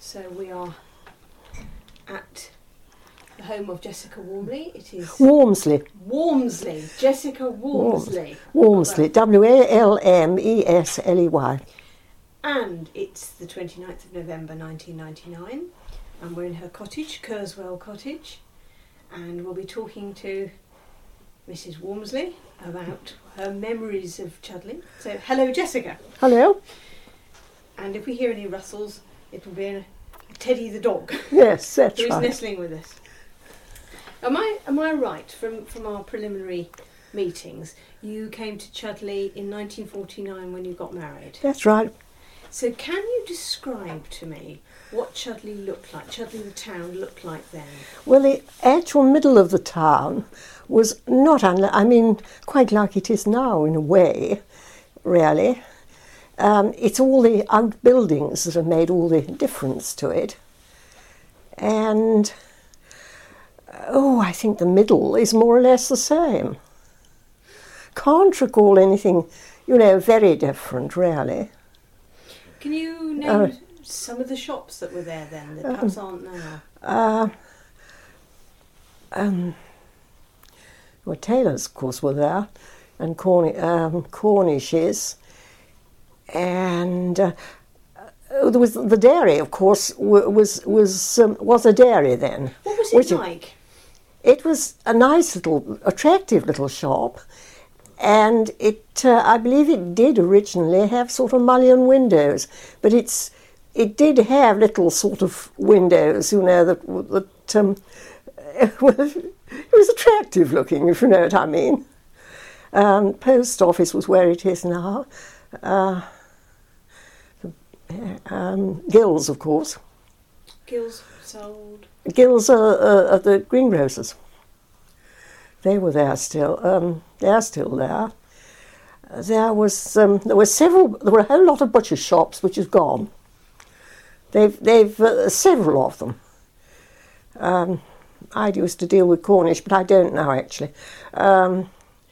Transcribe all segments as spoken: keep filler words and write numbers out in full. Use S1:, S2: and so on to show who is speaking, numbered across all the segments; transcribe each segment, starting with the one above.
S1: So we are at the home of Jessica Wormsley. It is
S2: Wormsley.
S1: Wormsley. Jessica Wormsley.
S2: Wormsley. W A L M E S L E Y.
S1: And it's the twenty-ninth of November nineteen ninety-nine, and we're in her cottage, Kerswell Cottage, and we'll be talking to Missus Wormsley about her memories of Chudley. So, hello, Jessica.
S2: Hello.
S1: And if we hear any rustles, it will be a Teddy the dog.
S2: Yes, that's
S1: who is
S2: right.
S1: nestling with us. Am I am I right from from our preliminary meetings? You came to Chudley in nineteen forty-nine when you got married.
S2: That's right.
S1: So can you describe to me what Chudley looked like? Chudley the town looked like then.
S2: Well, the actual middle of the town was not unlike, I mean, quite like it is now in a way, really. Um, it's all the outbuildings that have made all the difference to it. And, oh, I think the middle is more or less the same. Can't recall anything, you know, very different, really.
S1: Can you name
S2: Uh,
S1: some of the shops that were there then, that perhaps aren't now?
S2: Uh, um, well, Taylors, of course, were there, and Corn- um, Cornishes. And uh, there was the dairy, of course, w- was was um, was a dairy then.
S1: What was it
S2: which
S1: like?
S2: It was a nice little, attractive little shop, and it uh, I believe it did originally have sort of mullion windows, but it's it did have little sort of windows, you know, that that um, it was attractive looking, if you know what I mean. Um, post office was where it is now. Uh, Um, Gills, of course.
S1: Gills sold.
S2: Gills are, are, are the greengrocers. They were there still. Um, they are still there. There was um, there were several. There were a whole lot of butcher shops which is gone. They've they've uh, several of them. Um, I used to deal with Cornish, but I don't now actually. Um,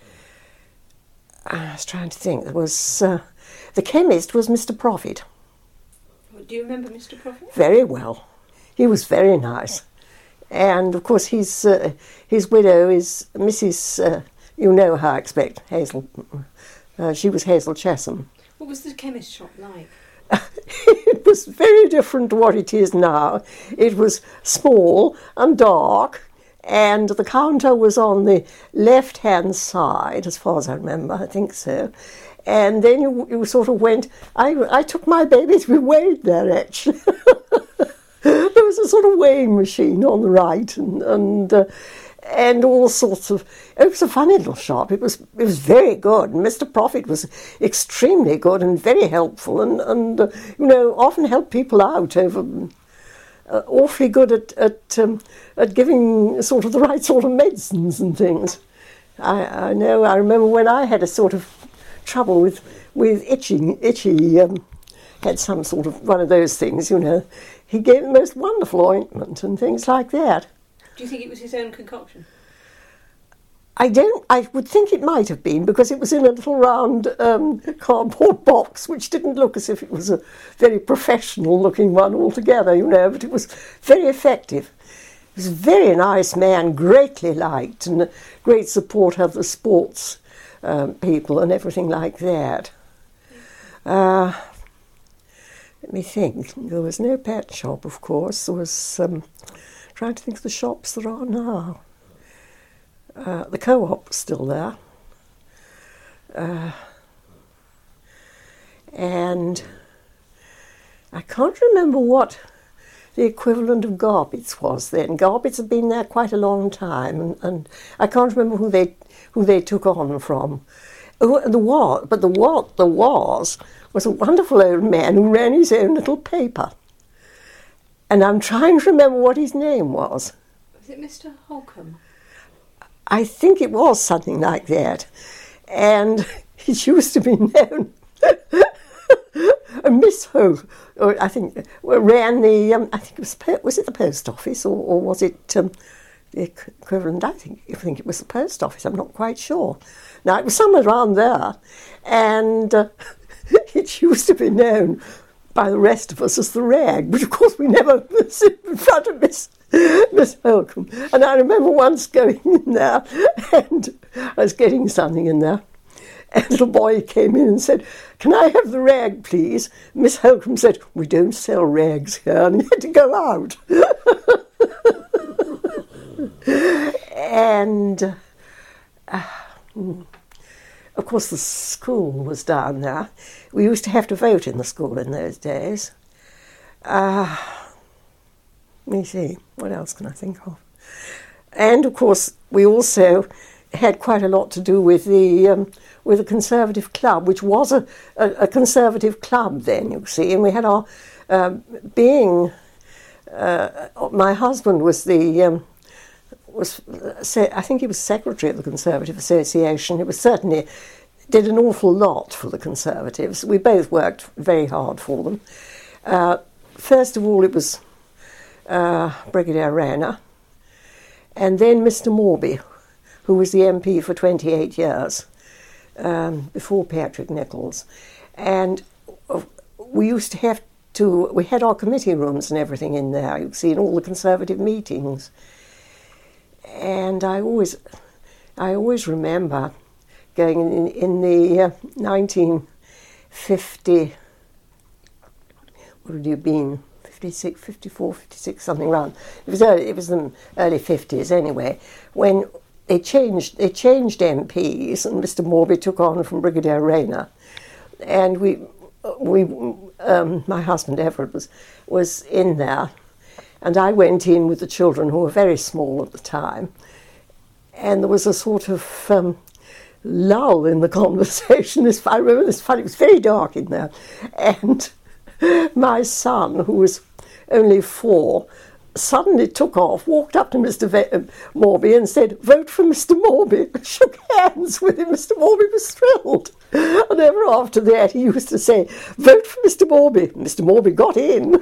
S2: I was trying to think. There was uh, the chemist was Mister Profit.
S1: Do you remember Mister Profit?
S2: Very well. He was very nice. And, of course, his uh, his widow is Missus Uh, you know her, I expect, Hazel. Uh, she was Hazel Chesham.
S1: What was the chemist shop like?
S2: It was very different to what it is now. It was small and dark, and the counter was on the left-hand side, as far as I remember, I think so. And then you, you sort of went, I, I took my baby to be weighed there, actually. There was a sort of weighing machine on the right, and and, uh, and all sorts of, it was a funny little shop. It was it was very good, and Mister Profit was extremely good and very helpful, and, and uh, you know, often helped people out over, uh, awfully good at, at, um, at giving sort of the right sort of medicines and things. I, I know, I remember when I had a sort of trouble with with itching, itchy, um, had some sort of one of those things, you know. He gave the most wonderful ointment and things like that.
S1: Do you think it was his own concoction?
S2: I don't, I would think it might have been, because it was in a little round um, cardboard box, which didn't look as if it was a very professional looking one altogether, you know, but it was very effective. He was a very nice man, greatly liked, and a great supporter of the sports Um, people and everything like that. Uh, let me think. There was no pet shop, of course. There was, um, trying to think of the shops there are now. Uh, the Co-op was still there. Uh, and I can't remember what the equivalent of Garbits was then. Garbits had been there quite a long time, and, and I can't remember who they who they took on from. Oh, the war, but the what there was was a wonderful old man who ran his own little paper, and I'm trying to remember what his name was.
S1: Was it Mister Holcomb?
S2: I think it was something like that, and it used to be known. And Miss Ho, or I think, ran the. Um, I think it was was it the post office, or, or was it um, the equivalent? I think I think it was the post office. I'm not quite sure. Now it was somewhere around there, and uh, it used to be known by the rest of us as the rag, but of course we never sit in front of Miss Miss Holcomb. And I remember once going in there, and I was getting something in there, and a little boy came in and said, "Can I have the rag, please?" Miss Holcomb said, "We don't sell rags here," and he had to go out. And uh, of course the school was down there. We used to have to vote in the school in those days. Uh, let me see, what else can I think of? And of course we also had quite a lot to do with the um, with the Conservative Club, which was a, a, a Conservative club then, you see, and we had our um, being. Uh, my husband was the um, was I think he was secretary of the Conservative Association. He was certainly did an awful lot for the Conservatives. We both worked very hard for them. Uh, first of all, it was uh, Brigadier Rayner, and then Mister Morby, who was the M P for twenty-eight years, um, before Patrick Nichols. And we used to have to, we had our committee rooms and everything in there, you see, in all the Conservative meetings. And I always, I always remember going in, in the uh, nineteen fifty, what would it have been, fifty-six, fifty-four, fifty-six, something around. It was early, it was the early fifties anyway, when they changed, they changed M Ps, and Mister Morby took on from Brigadier Rayner, and we, we, um, my husband Everett was was in there, and I went in with the children, who were very small at the time, and there was a sort of um, lull in the conversation. This, I remember this funny. It was very dark in there, and my son, who was only four, suddenly took off, walked up to Mister Ve- Morby and said, "Vote for Mister Morby," and shook hands with him. Mister Morby was thrilled. And ever after that he used to say, "Vote for Mister Morby." Mister Morby got in.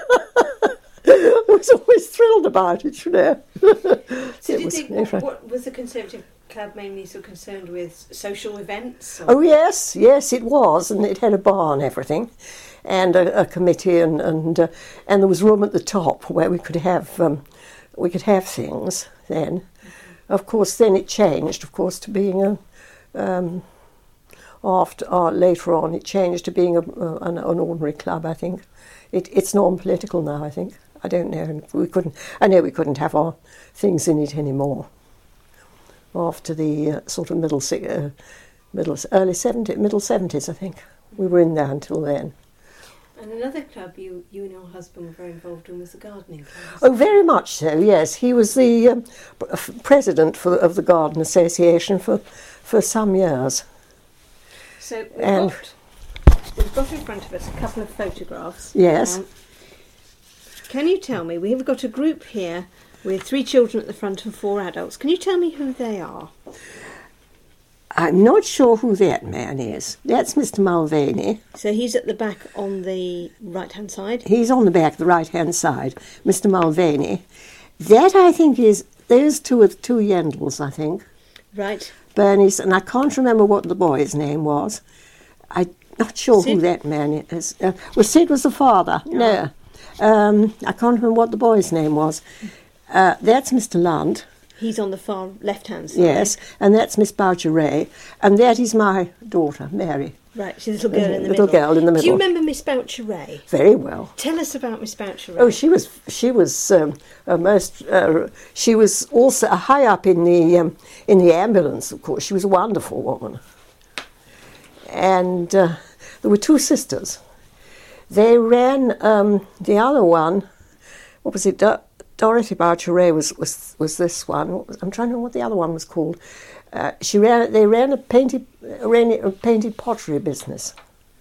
S2: I was always thrilled about it, you know.
S1: So
S2: it
S1: did
S2: was,
S1: they, what, what was the Conservative Club mainly so concerned with? Social events? Or?
S2: Oh yes, yes it was, and it had a bar and everything, and a, a committee, and and uh, and there was room at the top where we could have um, we could have things. Then, mm-hmm. Of course, then it changed, of course, to being a um, after uh, later on it changed to being a, uh, an, an ordinary club. I think it, it's non-political now. I think I don't know. We couldn't. I know we couldn't have our things in it anymore. After the uh, sort of middle, uh, middle, early seventies, middle seventies, I think we were in there until then.
S1: And another club you, you and your husband were very involved in was the gardening club.
S2: Oh, very much so. Yes, he was the um, president for, of the Garden Association for for some years.
S1: So we've
S2: and
S1: got we've got in front of us a couple of photographs.
S2: Yes.
S1: Um, can you tell me? We've got a group here with three children at the front and four adults. Can you tell me who they are?
S2: I'm not sure who that man is. That's Mister Mulvaney.
S1: So he's at the back on the right-hand side?
S2: He's on the back, the right-hand side, Mister Mulvaney. That, I think, is, those two are the two Yendels, I think.
S1: Right.
S2: Bernie's, and I can't remember what the boy's name was. I'm not sure
S1: Sid?
S2: who that man is. Uh, well, Sid was the father.
S1: Oh.
S2: No. Um, I can't remember what the boy's name was. Uh, that's Mister Lunt.
S1: He's on the far left-hand side.
S2: Yes, and that's Miss Boucher-Ray, and that is my daughter, Mary.
S1: Right, she's the little girl in the
S2: little
S1: middle.
S2: girl in the middle.
S1: Do you remember Miss Boucher-Ray?
S2: Very well.
S1: Tell us about Miss Boucher-Ray.
S2: Oh, she was she was um, a most. Uh, she was also high up in the um, in the ambulance. Of course, she was a wonderful woman. And uh, there were two sisters. They ran um, the other one. What was it? Do- Dorothy Boucher-Ray was, was was this one. Was, I'm trying to know what the other one was called. Uh, she ran. They ran a painted ran a painted pottery business.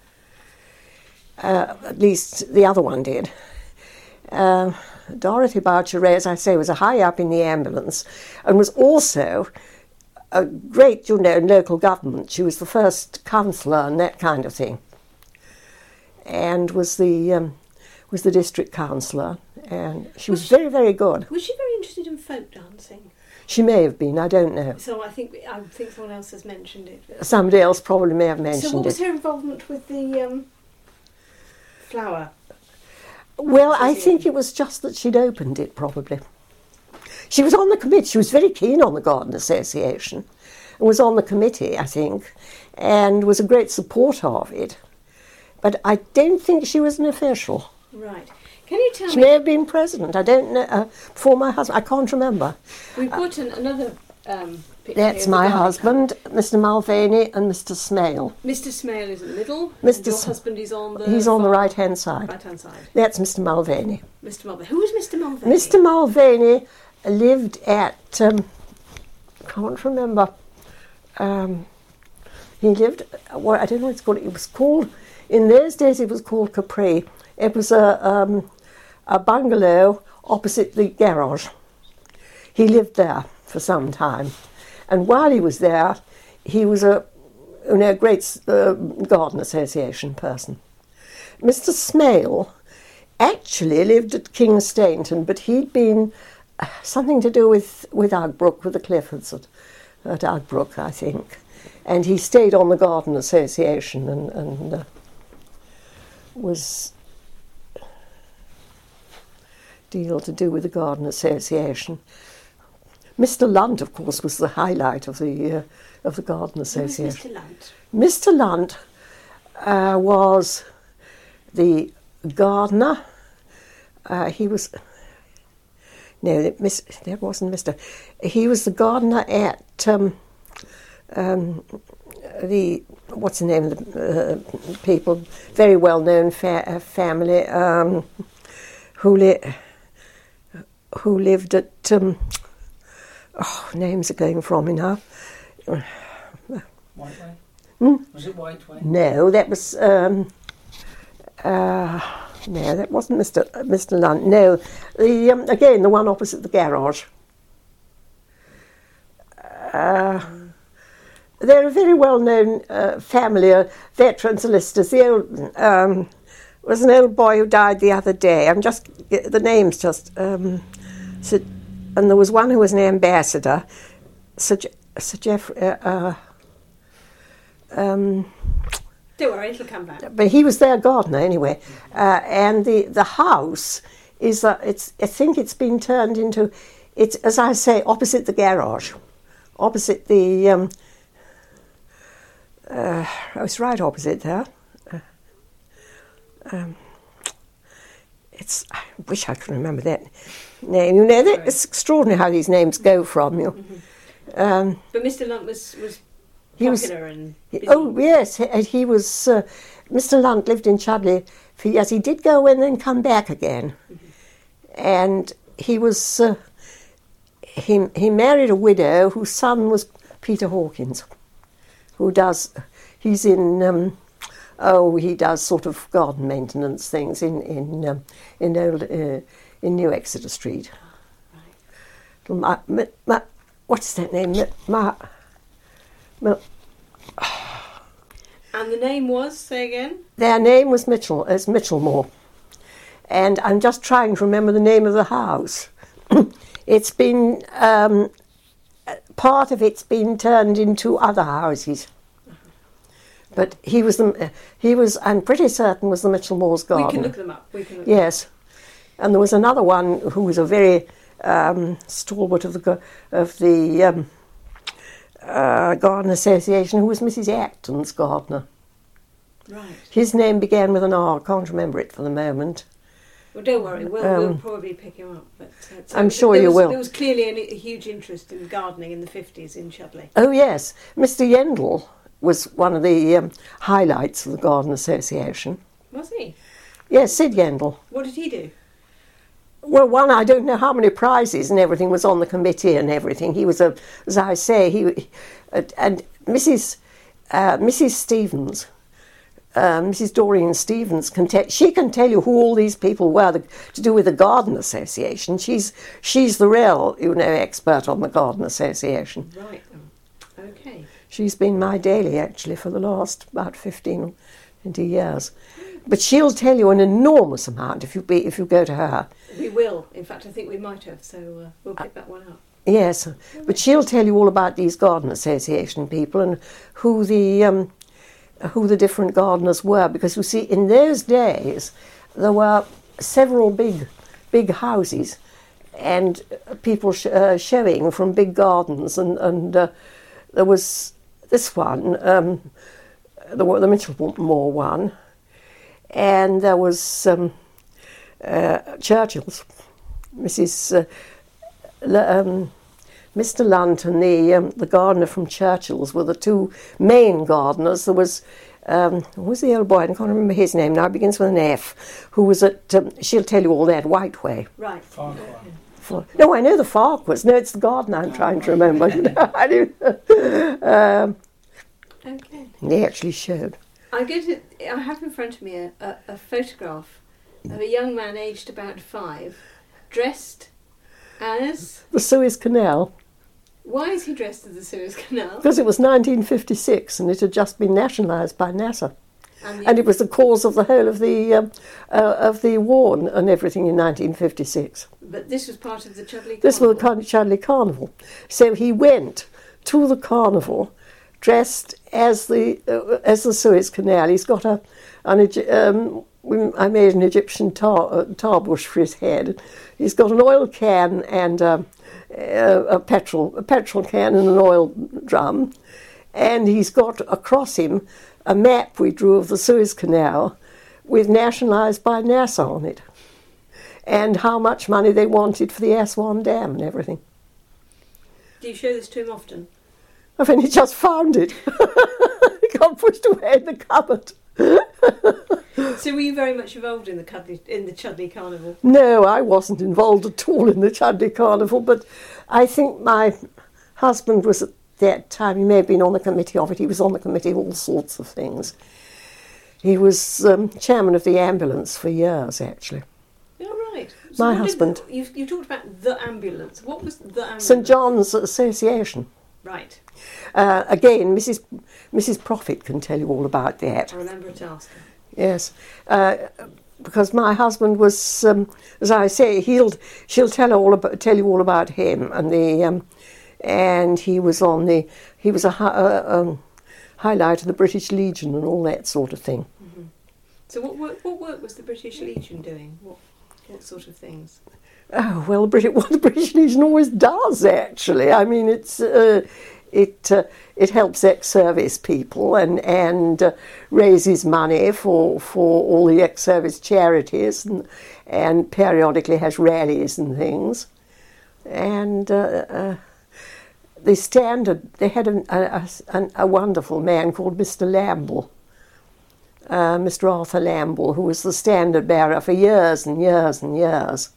S2: Uh, at least the other one did. Uh, Dorothy Boucher-Ray, as I say, was a high up in the ambulance, and was also a great, you know, in local government. She was the first councillor and that kind of thing, and was the um, was the district councillor. And she was, was she, very, very good.
S1: Was she very interested in folk dancing?
S2: She may have been, I don't know.
S1: So I think I think someone else has mentioned it.
S2: Somebody else probably may have mentioned it.
S1: So what was
S2: it.
S1: her involvement with the um, flower.
S2: Well, I think it was just that she'd opened it, probably. She was on the committee. She was very keen on the Garden Association and was on the committee, I think, and was a great supporter of it. But I don't think she was an official.
S1: Right. Can you tell
S2: she
S1: me...
S2: She may have been president. I don't know. Uh, before my husband. I can't remember.
S1: We've got an, another um, picture.
S2: That's my husband, Mister Mulvaney, and Mister Smale.
S1: Mister Smale is in the middle.
S2: Mister
S1: Your
S2: S-
S1: husband is on the...
S2: He's on the right-hand side.
S1: Right-hand side.
S2: That's Mister Mulvaney.
S1: Mister Mulvaney. Who was Mister Mulvaney?
S2: Mister Mulvaney lived at... Um, I can't remember... Um, he lived, well, I don't know what it's called, it was called, in those days it was called Capri. It was a, um, a bungalow opposite the garage. He lived there for some time. And while he was there, he was a, you know, great uh, Garden Association person. Mister Smale actually lived at King's Stainton, but he'd been uh, something to do with, with Agbrook, with the Cliffords at, at Agbrook, I think. And he stayed on the Garden Association and, and uh, was deal to do with the Garden Association. Mister Lunt, of course, was the highlight of the uh, of the Garden Association.
S1: Who was Mister Lunt?
S2: Mister Lunt uh, was the gardener. Uh, he was no, that, miss, that wasn't Mister He was the gardener at. Um, Um, the what's the name of the uh, people? Very well known fa- uh, family um, who li- who lived at. Um, oh, names are going from me now.
S3: Whiteway?
S2: Hmm?
S3: Was it Whiteway?
S2: No, that was. Um, uh, no, that wasn't Mister Mister Lunt. No, the um, again the one opposite the garage. Uh, They're a very well-known uh, family, uh, veteran solicitors. The old um, was an old boy who died the other day. I'm just the names just. Um, Sir, and there was one who was an ambassador, Sir, Je- Sir Geoffrey. Uh, uh, um,
S1: Don't worry, it'll come back.
S2: But he was their gardener anyway, uh, and the the house is. Uh, it's. I think it's been turned into. It's, as I say, opposite the garage, opposite the. Um, Uh, I was right opposite there. Uh, um, it's. I wish I could remember that name. You know, that, it's extraordinary how these names go from you.
S1: Mm-hmm.
S2: Um,
S1: but Mister Lunt was, was
S2: he
S1: popular
S2: was,
S1: and
S2: he,
S1: busy.
S2: oh yes, he, he was. Uh, Mister Lunt lived in Chudley for years. He did go and then come back again, mm-hmm. and he was. Uh, he he married a widow whose son was Peter Hawkins, who does, he's in, um, oh, he does sort of garden maintenance things in in um, in old uh, in New Exeter Street. Right. My, my, my, what's that name? My, my,
S1: and the name was, say again?
S2: Their name was Mitchell, as Mitchellmore, and I'm just trying to remember the name of the house. It's been. Um, Part of it's been turned into other houses, but he was the he was I'm pretty certain was the Mitchellmore's gardener.
S1: We can look them up. We can look
S2: yes,
S1: them up.
S2: And there was another one who was a very um, stalwart of the of the um, uh, Garden Association, who was Missus Acton's gardener.
S1: Right.
S2: His name began with an R. I can't remember it for the moment.
S1: Well, don't worry, we'll,
S2: Um,
S1: we'll probably pick him up. But, uh, so
S2: I'm sure
S1: there
S2: you
S1: was,
S2: will.
S1: There was clearly an, a huge interest in gardening in the fifties in Chudley.
S2: Oh yes, Mister Yendall was one of the um, highlights of the Garden Association.
S1: Was he?
S2: Yes, Sid Yendall.
S1: What did he do?
S2: Well, one, I don't know how many prizes and everything was on the committee and everything. He was a, as I say, he, uh, and Missus Uh, Missus Stevens, uh, Missus Doreen Stevens, can te- she can tell you who all these people were the, to do with the Garden Association. She's she's the real, you know, expert on the Garden Association.
S1: Right. Okay.
S2: She's been my daily actually for the last about fifteen or twenty years. But she'll tell you an enormous amount if you be, if you go to her.
S1: We will. In fact, I think we might have, so uh, we'll pick that one up.
S2: Yes, but she'll tell you all about these Garden Association people and who the um, who the different gardeners were, because you see, in those days there were several big, big houses, and people sh- uh, showing from big gardens, and and uh, there was this one, um, the the Mitchelmore one, and there was um, uh, Churchill's, Missus Uh, um, Mister Lunt and the um, the gardener from Churchill's were the two main gardeners. There was um, who was the old boy? I can't remember his name now. It begins with an F. Who was at? Um, she'll tell you all that. Whiteway.
S1: Right.
S2: For, no, I know the Farquhars. No, it's the gardener I'm trying to remember. I do. um,
S1: okay.
S2: They actually showed.
S1: I go to. I have in front of me a, a, a photograph of a young man aged about five, dressed as
S2: the Suez Canal.
S1: Why is he dressed as the Suez Canal?
S2: Because it was nineteen fifty-six and it had just been nationalised by NASA.
S1: And,
S2: and it was the cause of the whole of the um, uh, of the war and everything in nineteen fifty-six.
S1: But this was part of the Chudley Carnival?
S2: This was the kind of Chudley Carnival. So he went to the carnival dressed as the uh, as the Suez Canal. He's got a an um, I made an Egyptian tar, uh, tarbush for his head. He's got an oil can and um, a, a petrol a petrol can and an oil drum, and he's got across him a map we drew of the Suez Canal with nationalised by NASA on it, and how much money they wanted for the Aswan Dam and everything.
S1: Do you show this to him often?
S2: I've only just found it. It got pushed away in the cupboard.
S1: So were you very much involved in the Chudley, in the Chudley Carnival?
S2: No, I wasn't involved at all in the Chudley Carnival, but I think my husband was at that time, he may have been on the committee of it, he was on the committee of all sorts of things. He was um, chairman of the ambulance for years, actually.
S1: Oh, right. So
S2: my husband.
S1: The, you, you talked about the ambulance. What was the ambulance?
S2: St John's Association.
S1: Right.
S2: Uh, again, Missus Missus Prophet can tell you all about that.
S1: I remember to ask her.
S2: Yes, uh, because my husband was, um, as I say, he'll she'll tell all about tell you all about him, and the um, and he was on the he was a hi- uh, um, highlight of the British Legion and all that sort of thing.
S1: Mm-hmm. So what work, what work was the British Legion doing? What what sort of things?
S2: Oh well, the British what the British Legion always does actually. I mean, it's. Uh, It uh, it helps ex-service people and and uh, raises money for for all the ex-service charities and and periodically has rallies and things. And uh, uh, the standard they had a, a, a, a wonderful man called Mister Lamble, uh, Mister Arthur Lamble, who was the standard bearer for years and years and years,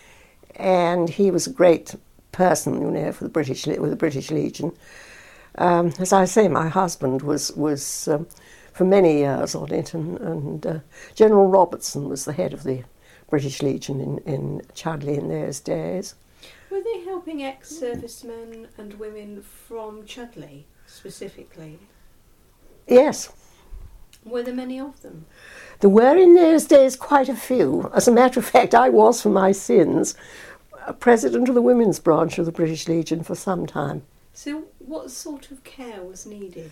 S2: and he was a great person, you know, for the British with the British Legion. Um, as I say, my husband was was um, for many years on it, and, and uh, General Robertson was the head of the British Legion in, in Chudley in those days.
S1: Were they helping ex-servicemen and women from Chudley specifically?
S2: Yes.
S1: Were there many of them?
S2: There were in those days quite a few. As a matter of fact, I was, for my sins, president of the women's branch of the British Legion for some time.
S1: So what sort of care was needed?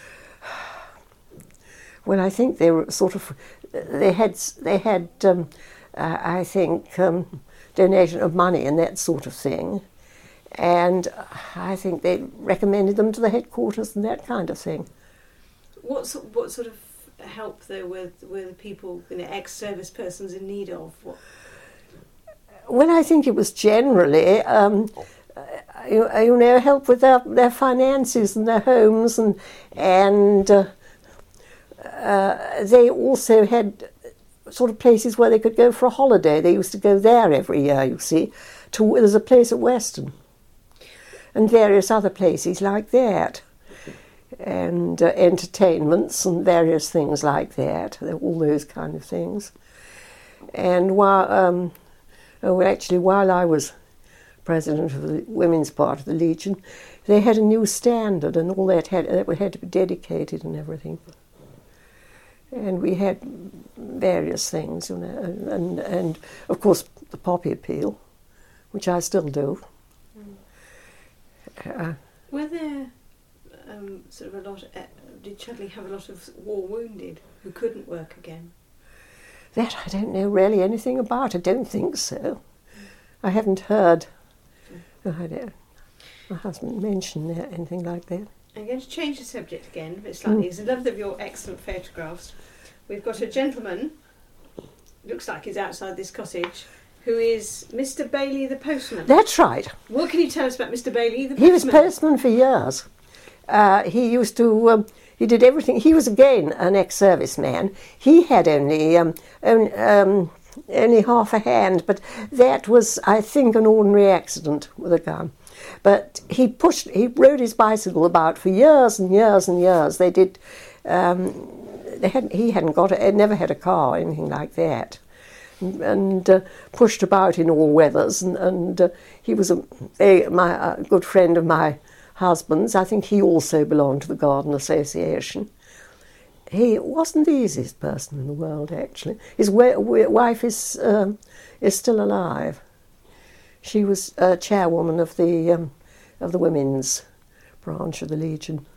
S2: Well, I think they were sort of, they had, they had, um, uh, I think, um, donation of money and that sort of thing. And I think they recommended them to the headquarters and that kind of thing.
S1: What sort, what sort of help though were, were the people, you know, ex-service persons in need of? What?
S2: Well, I think it was generally, um, you, you know, help with their, their finances and their homes, and and uh, uh, they also had sort of places where they could go for a holiday. They used to go there every year, you see. To, there's a place at Weston, and various other places like that, and uh, entertainments and various things like that. All those kind of things. And while um, oh, well, actually, while I was president of the women's part of the Legion, they had a new standard, and all that had that had to be dedicated and everything. And we had various things, you know, and and, and of course the poppy appeal, which I still do. Mm. Uh,
S1: Were there um, sort of a lot of did Chudley have a lot of war wounded who couldn't work again?
S2: That I don't know really anything about. I don't think so. I haven't heard. Mm. I don't. My husband mentioned anything like that.
S1: I'm going to change the subject again, but slightly.
S2: Mm.
S1: I love of your excellent photographs. We've got a gentleman, looks like he's outside this cottage, who is Mister Bailey the postman.
S2: That's right.
S1: What can you tell us about Mister Bailey the postman?
S2: He was postman for years. Uh, he used to, um, he did everything. He was again an ex-serviceman. He had only, um, only, um, only half a hand, but that was, I think, an ordinary accident with a gun. But he pushed, he rode his bicycle about for years and years and years. They did, um, they hadn't, he hadn't got, a, never had a car or anything like that. And, and uh, pushed about in all weathers. And, and uh, he was a, a my a good friend of my husband's. I think he also belonged to the Garden Association. He wasn't the easiest person in the world, actually. His wa- wa- wife is um, is still alive. She was uh, chairwoman of the um, of the women's branch of the Legion.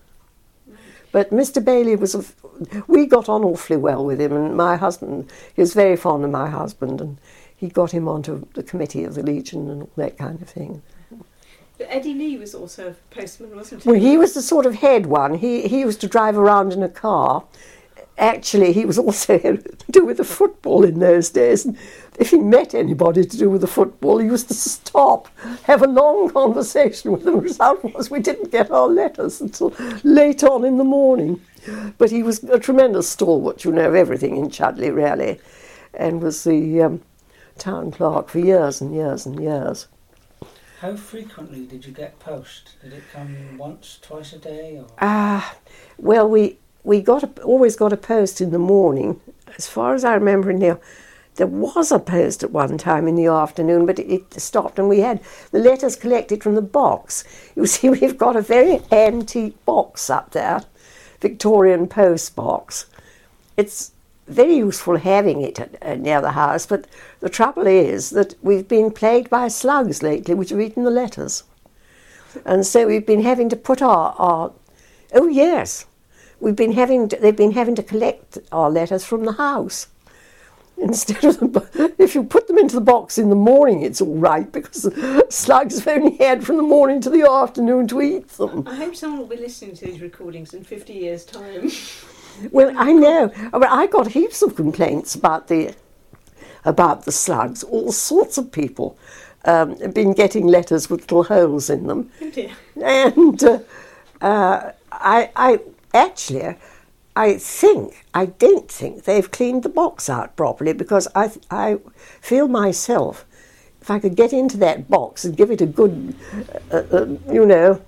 S2: But Mister Bailey was, a, we got on awfully well with him, and my husband, he was very fond of my husband, and he got him onto the committee of the Legion and all that kind of thing.
S1: But Eddie Lee was also a postman, wasn't he?
S2: Well, he was the sort of head one. He, he used to drive around in a car. Actually, he was also had to do with the football in those days. And if he met anybody to do with the football, he used to stop, have a long conversation with them. The result was we didn't get our letters until late on in the morning. But he was a tremendous stalwart, you know, of everything in Chudley, really, and was the um, town clerk for years and years and years.
S3: How frequently did you get post? Did it come once, twice a day?
S2: Ah, uh, well, we... We got a, always got a post in the morning. As far as I remember now, there was a post at one time in the afternoon, but it, it stopped, and we had the letters collected from the box. You see, we've got a very antique box up there, Victorian post box. It's very useful having it at, uh, near the house, but the trouble is that we've been plagued by slugs lately, which have eaten the letters. And so we've been having to put our... our oh, yes... We've been having to, they've been having to collect our letters from the house instead of the, if you put them into the box in the morning, it's all right because the slugs have only had from the morning to the afternoon to eat them.
S1: I hope someone will be listening to these recordings in fifty years' time.
S2: Well, I know. I got heaps of complaints about the about the slugs. All sorts of people um, have been getting letters with little holes in them,
S1: Oh dear.
S2: and uh, uh, I. I Actually, I think, I don't think they've cleaned the box out properly because I I feel myself, if I could get into that box and give it a good, uh, uh, you know,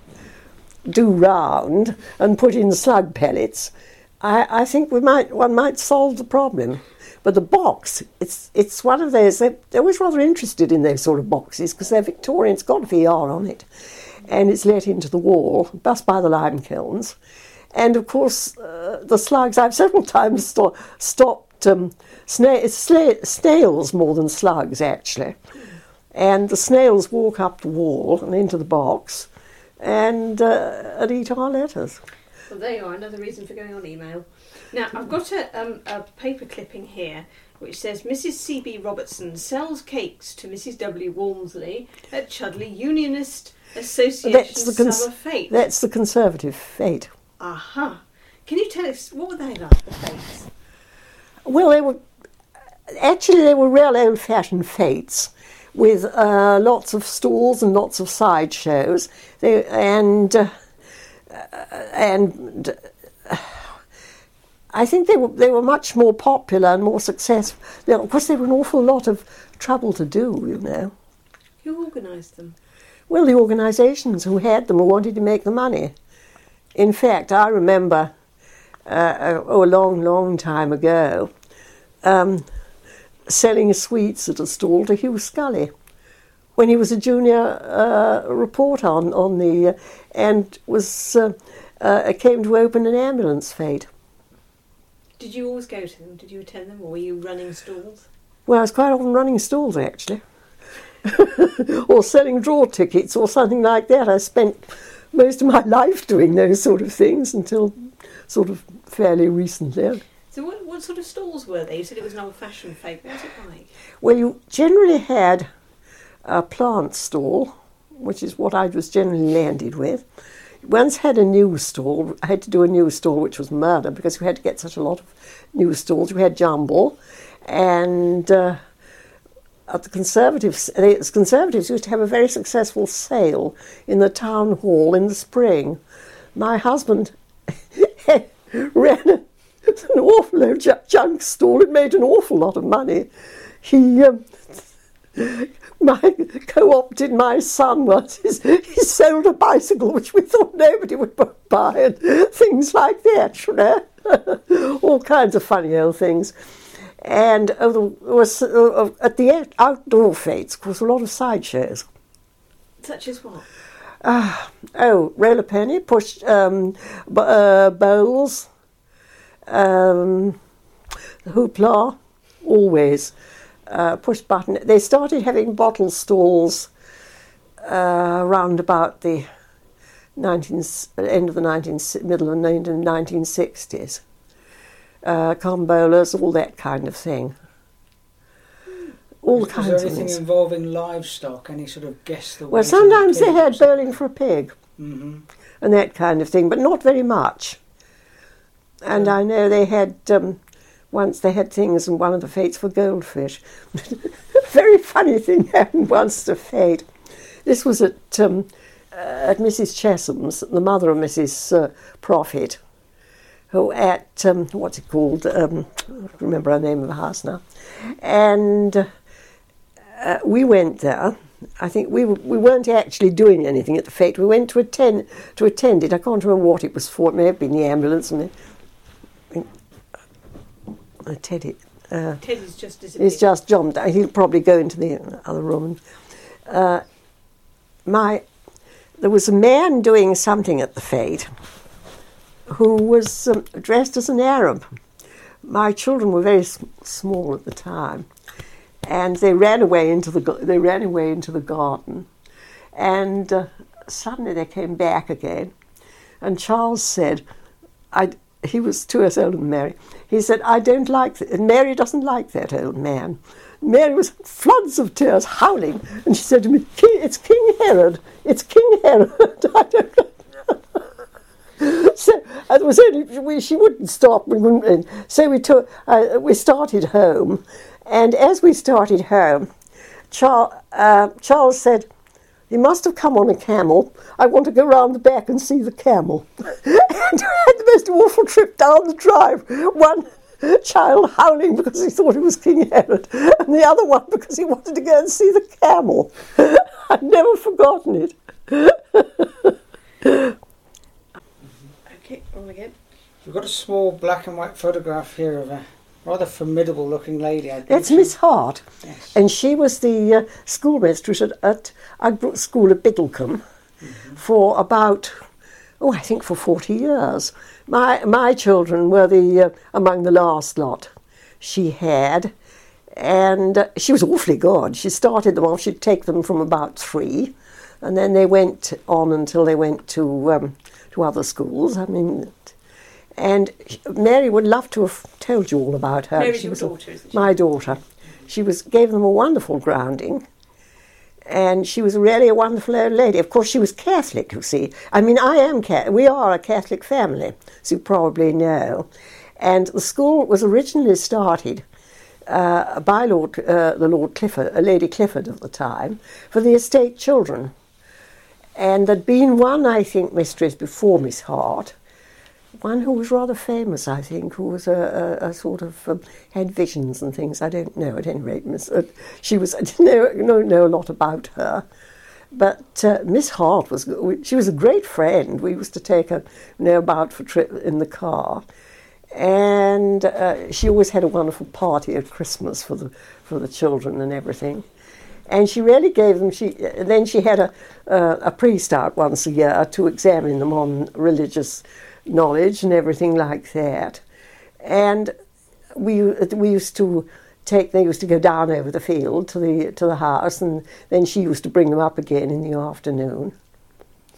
S2: do round and put in slug pellets, I, I think we might one might solve the problem. But the box, it's it's one of those, they're, they're always rather interested in those sort of boxes because they're Victorian, it's got V R on it, and it's let into the wall, just by the lime kilns. And of course, uh, the slugs, I've several times sto- stopped um, sna- sla- snails more than slugs, actually. And the snails walk up the wall and into the box and, uh, and eat our letters.
S1: Well, there you are, another reason for going on email. Now, I've got a, um, a paper clipping here which says Missus C B Robertson sells cakes to Missus W Walmsley at Chudley Unionist Association
S2: That's the cons-
S1: Summer Fete.
S2: That's the Conservative fete.
S1: Aha. Can you tell us, what were they like, the fetes?
S2: Well, they were, actually they were real old-fashioned fetes with uh, lots of stalls and lots of side shows. They, and uh, and uh, I think they were they were much more popular and more successful. They, of course, they were an awful lot of trouble to do, you know.
S1: Who organised them?
S2: Well, the organisations who had them who wanted to make the money. In fact, I remember, uh, oh, a long, long time ago, um, selling sweets at a stall to Hugh Scully when he was a junior uh, reporter on, on the, uh, and was uh, uh, came to open an ambulance fete.
S1: Did you always go to them? Did you attend them, or were you running stalls?
S2: Well, I was quite often running stalls, actually, or selling draw tickets or something like that. I spent most of my life doing those sort of things until sort of fairly recently.
S1: So what, what sort of stalls were they? You said it was an old-fashioned fete. What was it like?
S2: Well, you generally had a plant stall, which is what I was generally landed with. Once had a news stall. I had to do a news stall, which was murder because we had to get such a lot of news stalls. We had jumble, and uh, at the Conservatives, the Conservatives used to have a very successful sale in the town hall in the spring. My husband ran a, an awful load of junk stall. It made an awful lot of money. He um, my co-opted my son once. He sold a bicycle which we thought nobody would buy, and things like that, you know. All kinds of funny old things. And uh, there was uh, at the outdoor fetes, of course, a lot of sideshows.
S1: Such as what?
S2: Uh, oh, roller pony, push um, b- uh, bowls, um, hoopla, always. Uh, push button. They started having bottle stalls uh, around about the nineteen, end of the nineteen, middle of the nineteen sixties. Uh, combolas, all that kind of thing. All
S3: Was
S2: kinds
S3: there
S2: of
S3: anything
S2: things.
S3: involving livestock? Any sort of guess the
S2: Well,
S3: weight of the
S2: sometimes they
S3: pig
S2: had
S3: or something?
S2: bowling for a pig
S3: Mm-hmm.
S2: and that kind of thing, but not very much. And
S3: Yeah.
S2: I know they had, um, once they had things in one of the fetes for goldfish. Very funny thing happened once at a fete. This was at um, uh, at Missus Chesham's, the mother of Missus Uh, Prophet, who at, um, what's it called, um, I don't remember her name of the house now. And uh, we went there. I think we were, we weren't actually doing anything at the fete. We went to attend to attend it. I can't remember what it was for. It may have been the ambulance. And the, uh, Teddy. Uh,
S1: Teddy's just disappeared.
S2: he's just jumped. He'll probably go into the other room. Uh, my, there was a man doing something at the fete who was um, dressed as an Arab. My children were very s- small at the time, and they ran away into the gar- they ran away into the garden, and uh, suddenly they came back again, and Charles said, "I." He was two years older than Mary. He said, "I don't like th-. And Mary doesn't like that old man." Mary was floods of tears, howling, and she said to me, "King, it's King Herod. It's King Herod." I don't know. So uh, there was only we, she wouldn't stop. We wouldn't, and so we took. Uh, we started home, and as we started home, Charles, uh, Charles said, "He must have come on a camel. I want to go round the back and see the camel." And we had the most awful trip down the drive. One child howling because he thought it was King Herod, and the other one because he wanted to go and see the camel. I've never forgotten it.
S1: Okay, on again.
S3: We've got a small black and white photograph here of a rather formidable looking lady. I
S2: That's
S3: think
S2: Miss Hart,
S3: Yes.
S2: and she was the uh, schoolmistress at, at Ugbrook School at Biddlecombe
S3: Mm-hmm.
S2: for about, oh, I think for forty years. My my children were the uh, among the last lot she had, and uh, she was awfully good. She started them off. She'd take them from about three, and then they went on until they went to um, to other schools. I mean. And Mary would love to have told you all about her.
S1: Mary's
S2: She
S1: your
S2: was a-
S1: daughter, isn't she?
S2: My daughter. She was gave them a wonderful grounding, and she was really a wonderful old lady. Of course, she was Catholic, you see. I mean, I am Catholic. We are a Catholic family, as you probably know. And the school was originally started uh, by Lord, uh, the Lord Clifford, uh, Lady Clifford at the time, for the estate children. And there'd been one, I think, mistress before Miss Hart, one who was rather famous, I think, who was a, a, a sort of um, had visions and things. I don't know. At any rate, Miss, uh, she was. I didn't know, know know a lot about her, but uh, Miss Hart was. She was a great friend. We used to take her, you know, about for trip in the car, and uh, she always had a wonderful party at Christmas for the for the children and everything. And she really gave them. She then she had a uh, a priest out once a year to examine them on religious knowledge and everything like that. And we we used to take. They used to go down over the field to the to the house, and then she used to bring them up again in the afternoon.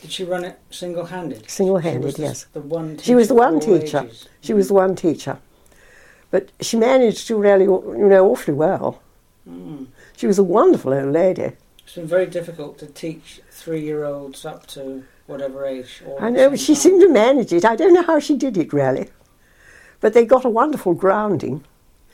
S3: Did she run it single-handed?
S2: Single-handed,
S3: She was the-
S2: yes.
S3: The one
S2: She was the
S3: teacher
S2: one
S3: for all
S2: teacher.
S3: ages.
S2: She was the one teacher. But she managed to really, you know, awfully well.
S3: Mm.
S2: She was a wonderful old lady.
S3: It's been very difficult to teach three-year-olds up to whatever age. all
S2: I
S3: at the
S2: know,
S3: same
S2: but she
S3: time.
S2: seemed to manage it. I don't know how she did it, really. But they got a wonderful grounding.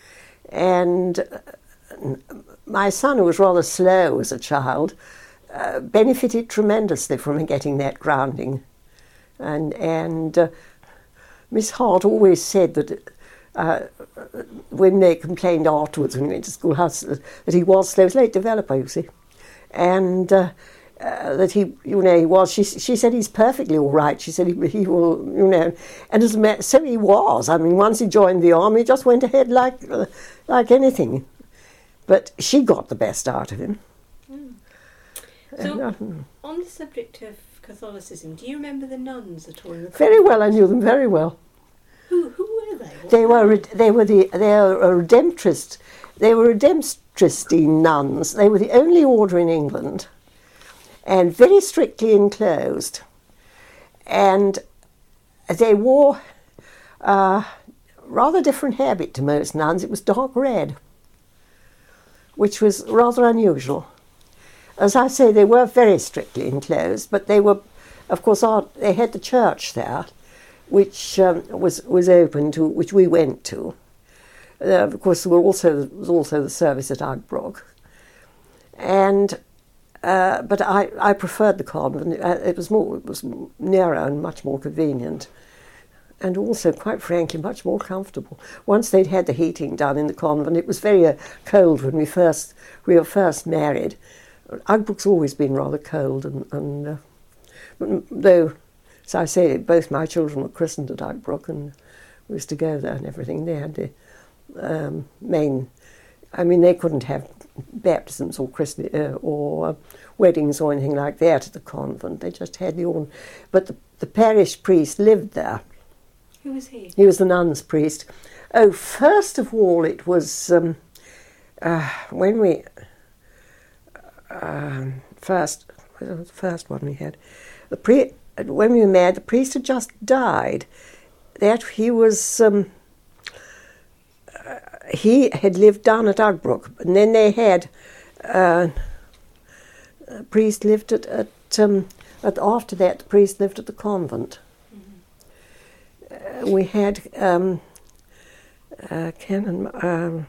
S2: And uh, my son, who was rather slow as a child, uh, benefited tremendously from getting that grounding. And, and uh, Miss Hart always said that uh, when they complained afterwards when he went to schoolhouse that, that he was slow, he was a late developer, you see. And uh, uh, that he, you know, he was, she, she said he's perfectly all right. She said he, he will, you know, and as a ma- so he was. I mean, once he joined the army, he just went ahead like, uh, like anything. But she got the best out of him.
S1: Mm.
S2: And,
S1: So,
S2: uh,
S1: on the subject of Catholicism, do you remember the nuns at all? In the
S2: very well, I
S1: convent?
S2: knew them very well.
S1: Who, who were they? What
S2: They were they were the they were a redemptorist. They were redemptoristine nuns. They were the only order in England, and very strictly enclosed. And they wore a rather different habit to most nuns. It was dark red, which was rather unusual. As I say, they were very strictly enclosed, but they were, of course, our, they had the church there, which um, was was open to, which we went to. Uh, of course, there were also there was also the service at Agbrook, and uh, but I, I preferred the convent. Uh, it was more it was nearer and much more convenient, and also, quite frankly, much more comfortable. Once they'd had the heating done in the convent, it was very uh, cold when we first we were first married. Agbrook's always been rather cold, and, and uh, but though. So I say, both my children were christened at Agbrook, and we used to go there and everything. They had the um, main, I mean, they couldn't have baptisms or christen- uh, or uh, weddings or anything like that at the convent. They just had the own. But the, the parish priest lived there.
S1: Who was he?
S2: He was the nuns' priest. Oh, first of all, it was um, uh, when we uh, first what was the first one we had the priest. When we were married, the priest had just died. That he was, um, uh, he had lived down at Agbrook, and then they had uh, a priest lived at, at, um, at after that the priest lived at the convent. Mm-hmm. Uh, we had um, uh, Canon. Um,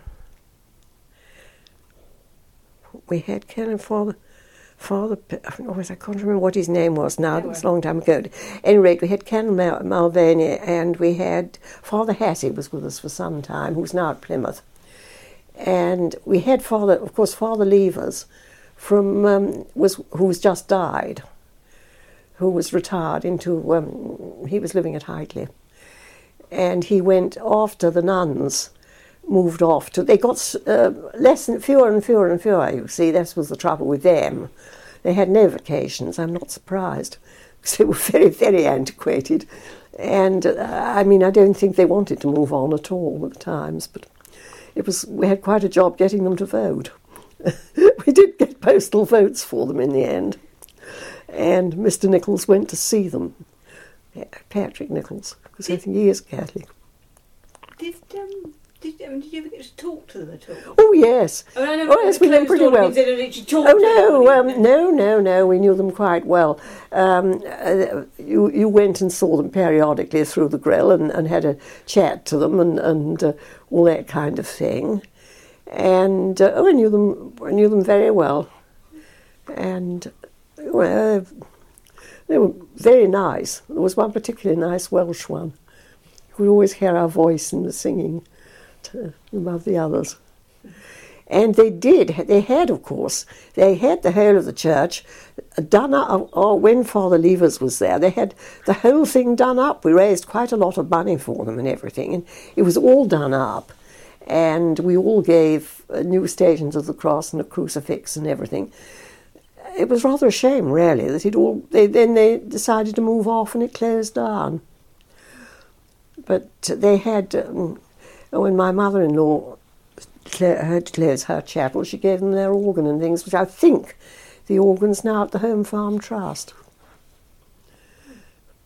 S2: we had Canon Father. Father, always I can't remember what his name was now. It was a long time ago. At any rate, we had Canon Mal- Malvania, and we had Father Hassey was with us for some time, who's now at Plymouth. And we had Father, of course, Father Levers, from um, was who's just died, who was retired into. Um, he was living at Hightley, and he went after the nuns moved off to. They got uh, less and fewer and fewer and fewer. You see, this was the trouble with them. They had no vacations. I'm not surprised, because they were very, very antiquated. And uh, I mean, I don't think they wanted to move on at all with the times. But it was. We had quite a job getting them to vote. We did get postal votes for them in the end. And Mister Nichols went to see them, Patrick Nichols, because I think he is Catholic.
S1: Did um did, I mean, did you ever get to talk to them at all?
S2: Oh yes,
S1: I mean, I know
S2: oh yes, we knew them pretty well.
S1: Did you talk
S2: Oh
S1: to
S2: no,
S1: them?
S2: um, no, no, no. We knew them quite well. Um, uh, you you went and saw them periodically through the grill and, and had a chat to them and and uh, all that kind of thing. And uh, oh, I knew them. I knew them very well. And well, they were very nice. There was one particularly nice Welsh one who would always hear our voice in the singing to, above the others. And they did, they had, of course, they had the whole of the church done up, or when Father Levers was there, they had the whole thing done up. We raised quite a lot of money for them and everything, and it was all done up. And we all gave uh, new Stations of the Cross and a crucifix and everything. It was rather a shame, really, that it all, they, then they decided to move off and it closed down. But they had, um, when my mother-in-law had to close her chapel, she gave them their organ and things, which I think the organ's now at the Home Farm Trust.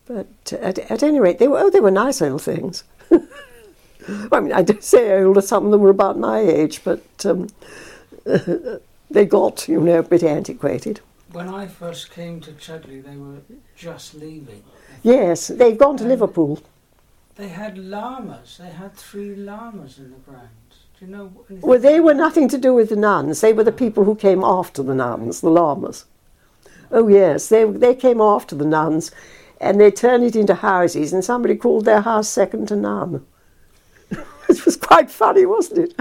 S2: But at, at any rate, they were oh, they were nice little things. I mean, I don't say older. Some of them were about my age, but um, they got, you know, a bit antiquated.
S3: When I first came to Chudley, they were just leaving.
S2: Yes, they've gone to
S3: Um,
S2: Liverpool.
S3: They had llamas. They had three llamas in the grounds. Do you know anything?
S2: Well, they were
S3: about
S2: nothing to do with the nuns. They were the people who came after the nuns, the lamas. Oh yes, they they came after the nuns, and they turned it into houses, and somebody called their house second to none. It was quite funny, wasn't it?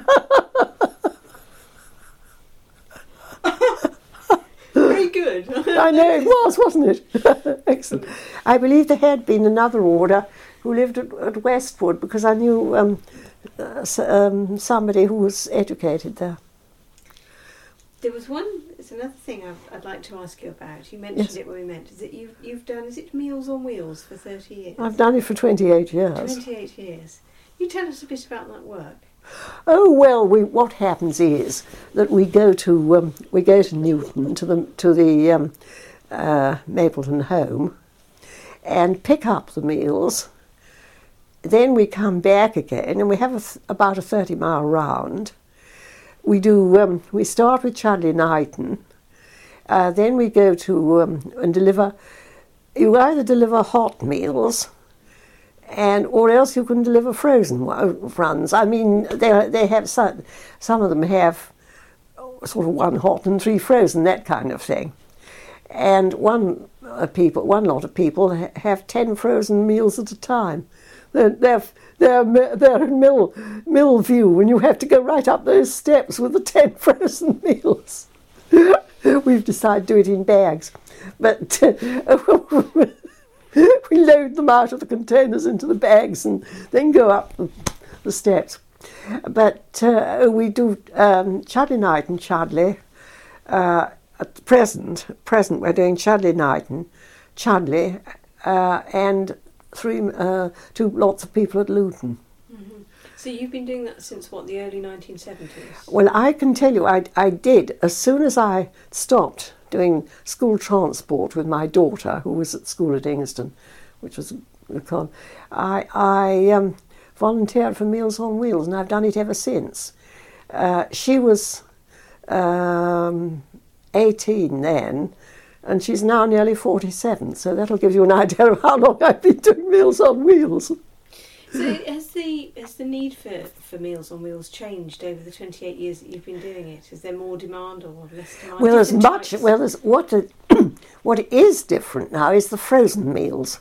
S1: Very good.
S2: I know it was, wasn't it? Excellent. I believe there had been another order who lived at, at Westwood, because I knew um, uh, s- um, somebody who was educated there.
S1: There was one, there's another thing I'd, I'd like to ask you about. You mentioned
S2: Yes.
S1: it when we met. Is it you've, you've done, is it Meals on Wheels for thirty years?
S2: I've done it for twenty-eight years.
S1: twenty-eight years. You tell us a bit about that work.
S2: Oh well, we, what happens is that we go to um, we go to Newton to the to the um, uh, Mapleton home, and pick up the meals. Then we come back again, and we have a th- about a thirty mile round. We do. Um, we start with Chudley Knighton, uh, then we go to um, and deliver. You either deliver hot meals, and or else you can deliver frozen runs. I mean, they they have some, some of them have sort of one hot and three frozen, that kind of thing. And one uh, people, one lot of people ha- have ten frozen meals at a time. They're they're they're, they're in Mill Millview, and you have to go right up those steps with the ten frozen meals. We've decided to do it in bags, but. Uh, we load them out of the containers into the bags and then go up the, the steps. But uh, we do um, Chudley Knighton, Chudley. Uh, at the present, present we're doing Chudley Knighton, Chudley, uh, and three, uh, two lots of people at Luton.
S1: Mm-hmm. So you've been doing that since, what, the early nineteen seventies?
S2: Well, I can tell you, I, I did, as soon as I stopped doing school transport with my daughter, who was at school at Ingeston, which was a con, I, I um, volunteered for Meals on Wheels, and I've done it ever since. Uh, she was um, eighteen then, and she's now nearly forty-seven, so that'll give you an idea of how long I've been doing Meals on Wheels.
S1: So has the has the need for, for Meals on Wheels changed over the twenty-eight years that you've been doing it? Is there more demand or less demand?
S2: Well, as
S1: Different
S2: much.
S1: types?
S2: Well, there's, what it, what is different now is the frozen meals.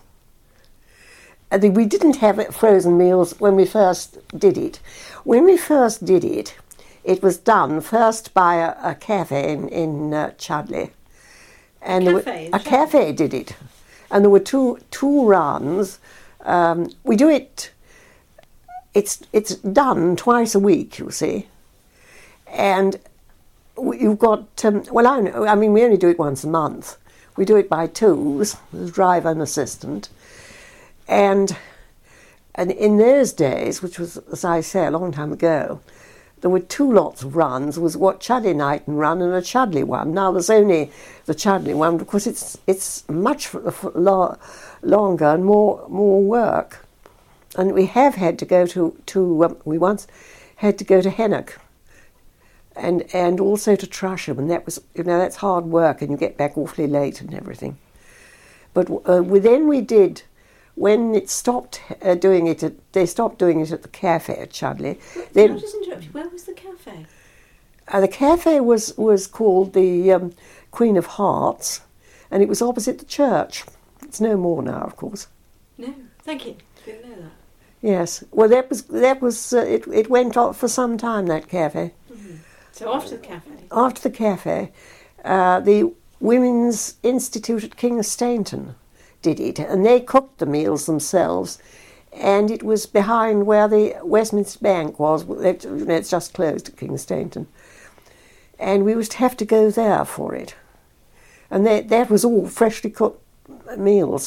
S2: I think we didn't have it- frozen meals when we first did it. When we first did it, it was done first by a, a cafe in, in uh, Chudley, and there were-
S1: cafe in
S2: a
S1: Chudley?
S2: cafe did it, and there were two two runs. Um, we do it. It's it's done twice a week, you see, and we- you've got. Um, well, I know. I mean, we only do it once a month. We do it by twos, there's driver and assistant, and and in those days, which was, as I say, a long time ago, there were two lots of runs. There was what Chudley Knighton run and a Chudley one. Now there's only the Chudley one because it's it's much f- f- lo- longer and more more work. And we have had to go to, to um, we once had to go to Hennock and and also to Trusham, and that was, you know, that's hard work, and you get back awfully late and everything. But uh, we, then we did, when it stopped uh, doing it, at, they stopped doing it at the cafe at Chudley.
S1: Wait,
S2: Then
S1: Can I just interrupt you? Where was the cafe?
S2: uh, the cafe was, was called the um, Queen of Hearts, and it was opposite the church. It's no more now, of course.
S1: No, thank you. Didn't know that.
S2: Yes, well, that was that was uh, it. It went on for some time, that cafe.
S1: Mm-hmm. So after the cafe.
S2: After the cafe, uh, the Women's Institute at King of Stainton did it, and they cooked the meals themselves. And it was behind where the Westminster Bank was. It, it's just closed at King of Stainton, and we used to have to go there for it. And that that was all freshly cooked meals.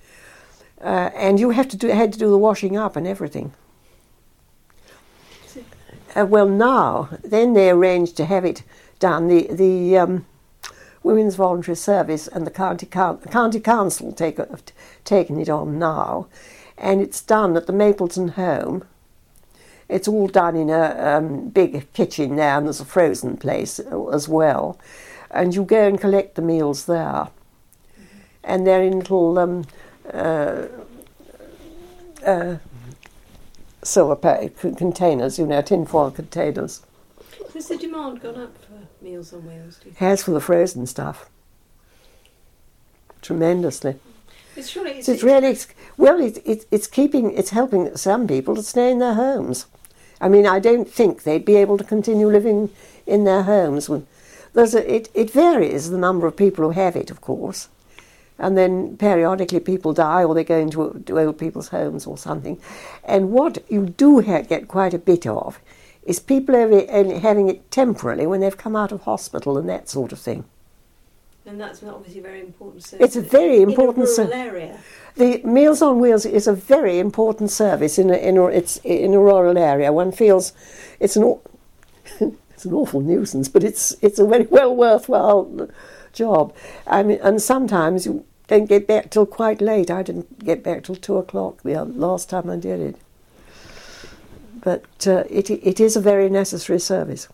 S2: Uh, and you have to do, had to do the washing up and everything. Uh, well, now, then they arranged to have it done. The the um, Women's Voluntary Service and the County, Coun- County Council take, have taken it on now, and it's done at the Mapleton home. It's all done in a um, big kitchen there, and there's a frozen place as well. And you go and collect the meals there. And they're in little um, uh, uh, silver pa- containers, you know, tinfoil containers.
S1: Has the demand gone up for Meals on Wheels, do you think?
S2: Has for the frozen stuff. Tremendously.
S1: It's surely it's,
S2: So it's really, it's, well, it, it, it's keeping, it's helping some people to stay in their homes. I mean, I don't think they'd be able to continue living in their homes. When there's a, it, it varies the number of people who have it, of course. And then periodically people die or they go into to old people's homes or something. And what you do ha- get quite a bit of is people having, having it temporarily when they've come out of hospital and that sort of thing.
S1: And that's obviously very important service.
S2: It's a very important
S1: in a rural
S2: service.
S1: area.
S2: The Meals on Wheels is a very important service in a, in a, it's in a rural area. One feels it's an aw- it's an awful nuisance, but it's it's a very well worthwhile job. I mean, and sometimes you don't get back till quite late. I didn't get back till two o'clock the last time I did it. But uh, it it is a very necessary service.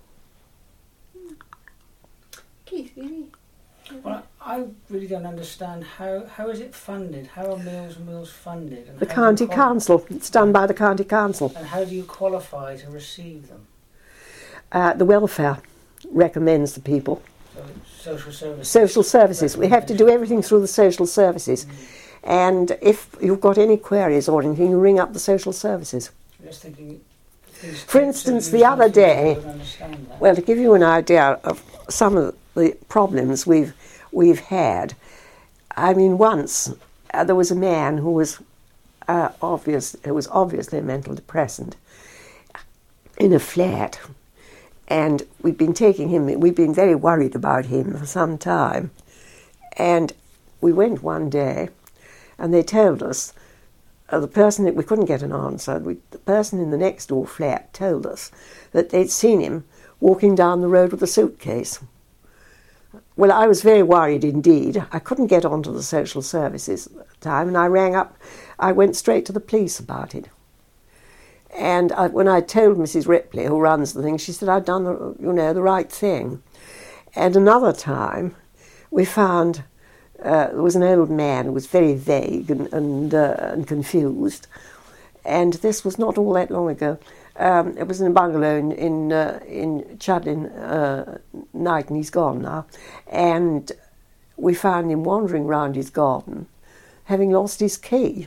S1: Keith, really?
S3: Well, I really don't understand how how is it funded? How are Meals on Wheels funded? And
S2: The
S3: how do
S2: county
S3: you qual-
S2: council. It's done by the county council.
S3: And how do you qualify to receive them?
S2: Uh, the welfare recommends the people.
S3: So it's social services.
S2: Social services. We have to do everything through the social services.
S3: Mm.
S2: And if you've got any queries or anything, you ring up the social services.
S3: I'm just thinking. these
S2: For
S3: tips
S2: instance,
S3: are
S2: the other
S3: used, I
S2: day-
S3: don't understand that.
S2: Well, to give you an idea of some of the problems we've we've had, I mean, once uh, there was a man who was uh, obvious, who was obviously a mental depressant in a flat, and we'd been taking him. We'd been very worried about him for some time, and we went one day, and they told us uh, the person that we couldn't get an answer. We, the person in the next door flat told us that they'd seen him walking down the road with a suitcase. Well, I was very worried indeed. I couldn't get onto the social services at the time, and I rang up. I went straight to the police about it. And I, when I told Missus Ripley, who runs the thing, she said I'd done, the, you know, the right thing. And another time, we found uh, there was an old man who was very vague and and, uh, and confused. And this was not all that long ago. Um, it was in a bungalow in in, uh, in Chudlin uh, night, and he's gone now. And we found him wandering round his garden, having lost his key.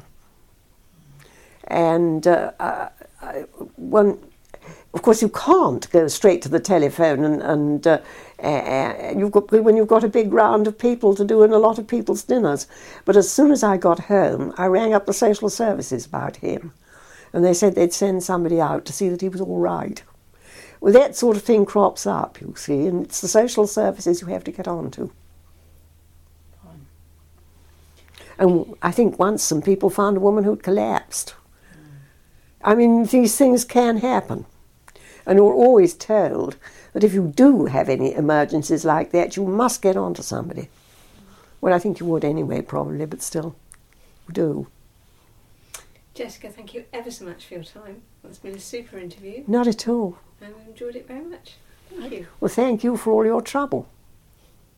S2: And uh, I, I, one, of course, you can't go straight to the telephone, and, and uh, uh, you've got when you've got a big round of people to do and a lot of people's dinners. But as soon as I got home, I rang up the social services about him. And they said they'd send somebody out to see that he was all right. Well, that sort of thing crops up, you see, and it's the social services you have to get on to.
S3: Fine.
S2: And I think once some people found a woman who'd collapsed. I mean, these things can happen. And you're always told that if you do have any emergencies like that, you must get on to somebody. Well, I think you would anyway, probably, but still, you do.
S1: Jessica, thank you ever so much for your time. It's been a super interview,
S2: Not at all.
S1: and we enjoyed it very much. Thank you.
S2: Well, thank you for all your trouble.